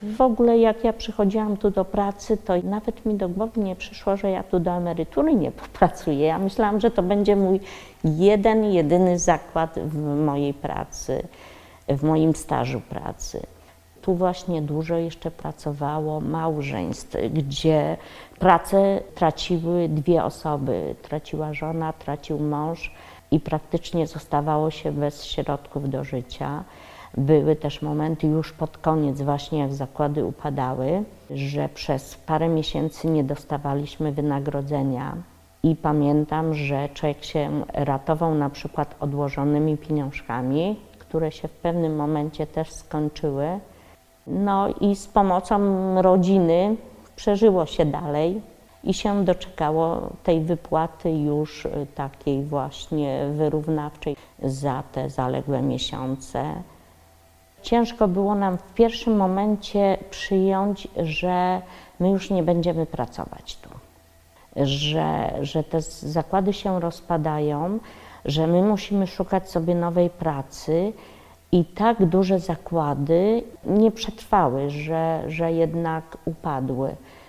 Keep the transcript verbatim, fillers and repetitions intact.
W ogóle jak ja przychodziłam tu do pracy, to nawet mi do głowy nie przyszło, że ja tu do emerytury nie popracuję. Ja myślałam, że to będzie mój jeden, jedyny zakład w mojej pracy, w moim stażu pracy. Tu właśnie dużo jeszcze pracowało małżeństw, gdzie pracę traciły dwie osoby. Traciła żona, tracił mąż i praktycznie zostawało się bez środków do życia. Były też momenty już pod koniec właśnie, jak zakłady upadały, że przez parę miesięcy nie dostawaliśmy wynagrodzenia. I pamiętam, że człowiek się ratował na przykład odłożonymi pieniążkami, które się w pewnym momencie też skończyły. No i z pomocą rodziny przeżyło się dalej i się doczekało tej wypłaty już takiej właśnie wyrównawczej za te zaległe miesiące. Ciężko było nam w pierwszym momencie przyjąć, że my już nie będziemy pracować tu, że, że te zakłady się rozpadają, że my musimy szukać sobie nowej pracy i tak duże zakłady nie przetrwały, że, że jednak upadły.